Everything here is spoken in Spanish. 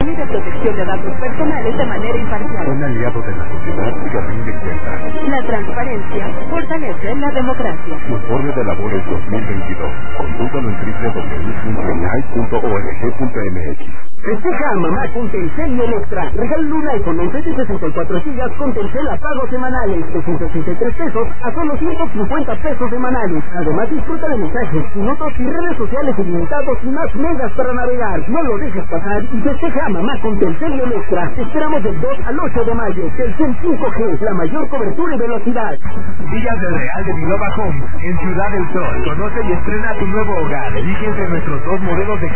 y de protección de datos personales de manera imparcial. Un aliado de la sociedad que rinde cuentas. La transparencia fortalece la democracia. Informe de labores 2022. Consúltalo en www.unai.org.mx. Festeja a mamá con Telcel y Electra. Regálale un iPhone en 64 GB con Telcel a pagos semanales de 183 pesos a solo 150 pesos semanales. Además disfruta de mensajes, minutos y redes sociales ilimitados y más megas para navegar. No lo dejes pasar y festeja a mamá con Telcel y Electra. Te esperamos del 2 al 8 de mayo. Telcel 5G, la mayor cobertura y velocidad. Villas del Real de Vilova Home, en Ciudad del Sol. Conoce y estrena tu nuevo hogar. Elige entre nuestros 2 modelos de